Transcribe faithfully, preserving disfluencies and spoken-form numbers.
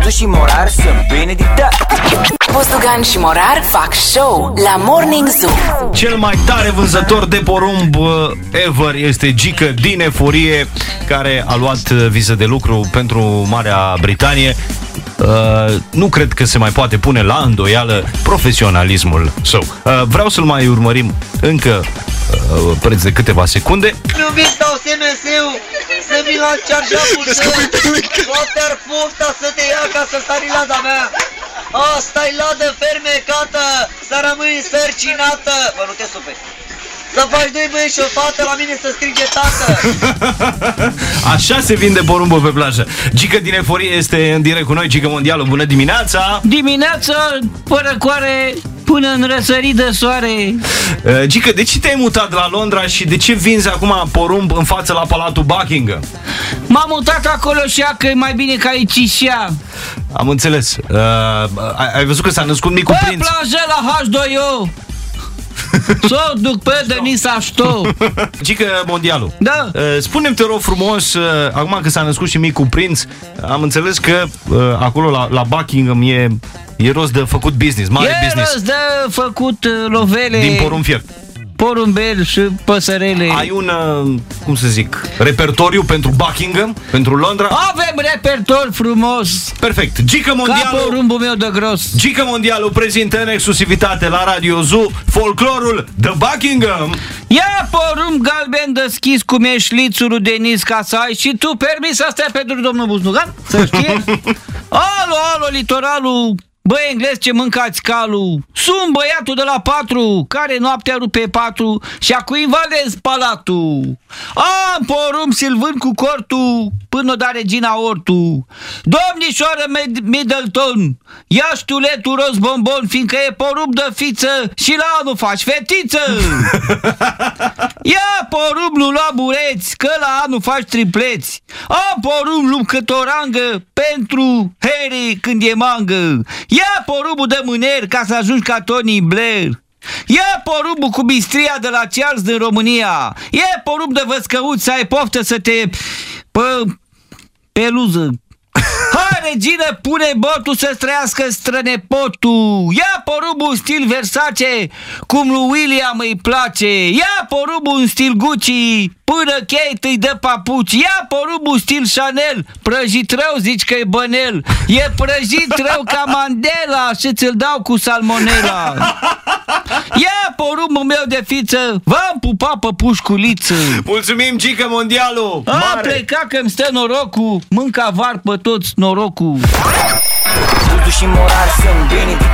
Buzdu și Morar sunt Benedicta. Buzdugan și Morar fac show la Morning Zoo. Cel mai tare vânzător de porumb ever este Gică din Eforie, care a luat viză de lucru pentru Marea Britanie. Uh, nu cred că se mai poate pune la îndoială profesionalismul său. Uh, vreau să-l mai urmărim încă uh, preț de câteva secunde. Nu mi dau S M S-ul să vin la charge-up-ul tău. Poate-ar fofta să te ia ca să sari lada mea. Asta-i ladă fermecată, să rămâi însărcinată. Bă, nu te superi. Să faci doi băieți și o fată, la mine să strige tată. Așa se vinde porumbul pe plajă. Gică din Eforie este în direct cu noi. Gică Mondială, bună dimineața. Dimineața, fără coare, până în răsărit de soare. uh, Gică, de ce te-ai mutat la Londra și de ce vinzi acum porumb în față la Palatul Buckingham? M-am mutat acolo și ea că e mai bine ca aici și ea. Am înțeles. uh, ai, ai văzut că s-a născut micul Pe prinț? plajă la H doi O. S-o duc pe Denisa Șto. Gică Mondialu, da. Spune-mi, te rog frumos, acum că s-a născut și micul prinț, am înțeles că acolo la, la Buckingham e, e rost de făcut business, mare e business. E rost de făcut lovele din porumb fiert, porumbel și păsărele. Ai un, cum să zic, repertoriu pentru Buckingham, pentru Londra? Avem repertor frumos. Perfect. Gică Mondialu, ca porumbul meu de gros. Gică Mondialu prezintă în exclusivitate la Radio Zoo folclorul The Buckingham. Ia porumb galben deschis cum e șlițul Denis ca să ai și tu permis să stai pentru domnul Buzdugan, să știe. Alo, alo, litoralul. Băi, englez, ce mâncați calul? Sunt băiatul de la patru, care noaptea rupe patru și acu invalez palatul. Am porumb silvând cu cortul până o da regina ortul. Domnișoară Middleton, ia ștuletul roz bombon, fiindcă e porumb de fiță și la anul faci fetiță. Ia porumb nu lua bureți, că la anul faci tripleți. Am porumb lup cât o rangă pentru Harry când e mangă. Ia porumbul de mâner ca să ajungi ca Tony Blair. Ia porumbul cu bistria de la Charles din România. Ia porumb de văscăut să ai poftă să te pă, peluză. Hai, regină, pune botul să străiască strănepotul. Ia porumbul stil Versace, cum lui William îi place. Ia porumbul în stil Gucci, până Kate îi dă papuci. Ia porumbul stil Chanel, prăjit rău zici că e bănel. E prăjit rău ca Mandela și ți-l dau cu salmonela. Ia porumbul meu de fiță, v-am pupat pe pușculiță. Mulțumim, Gică Mondialu. A plecat că-mi stă norocul, mânca var pe toți norocul. Buzdu și Morar sunt Benedicta.